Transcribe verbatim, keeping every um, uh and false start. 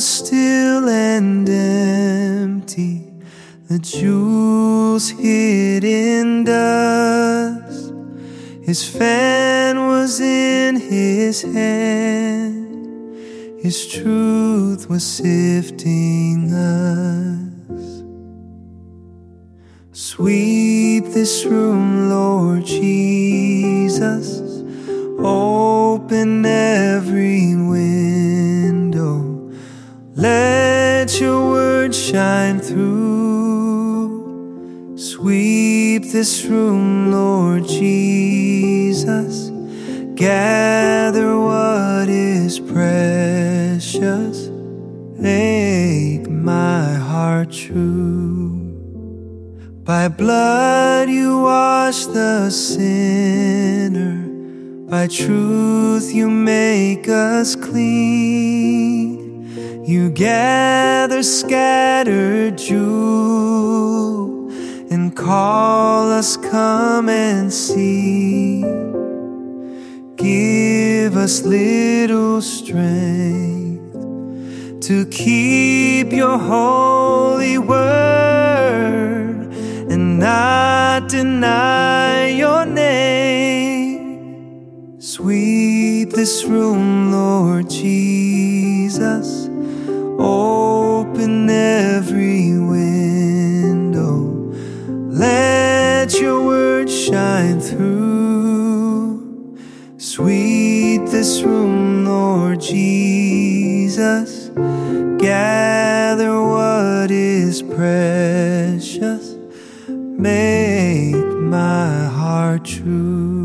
was still and empty, the jewels hid in dust. His fan was in his hand, His truth was sifting us. Sweep this room, Lord Jesus. Open every window. Let your word shine through. Sweep this room, Lord Jesus. Gather what is precious. Make my heart true. By blood you wash the sinner. By truth you make us clean. You gather scattered jewel and call us, come and see. Give us little strength to keep your holy word and not deny your name. Sweep this room, Lord Jesus. Open every window. Let your word shine through. Sweep this room, Lord Jesus. Gather what is precious. Make my heart true.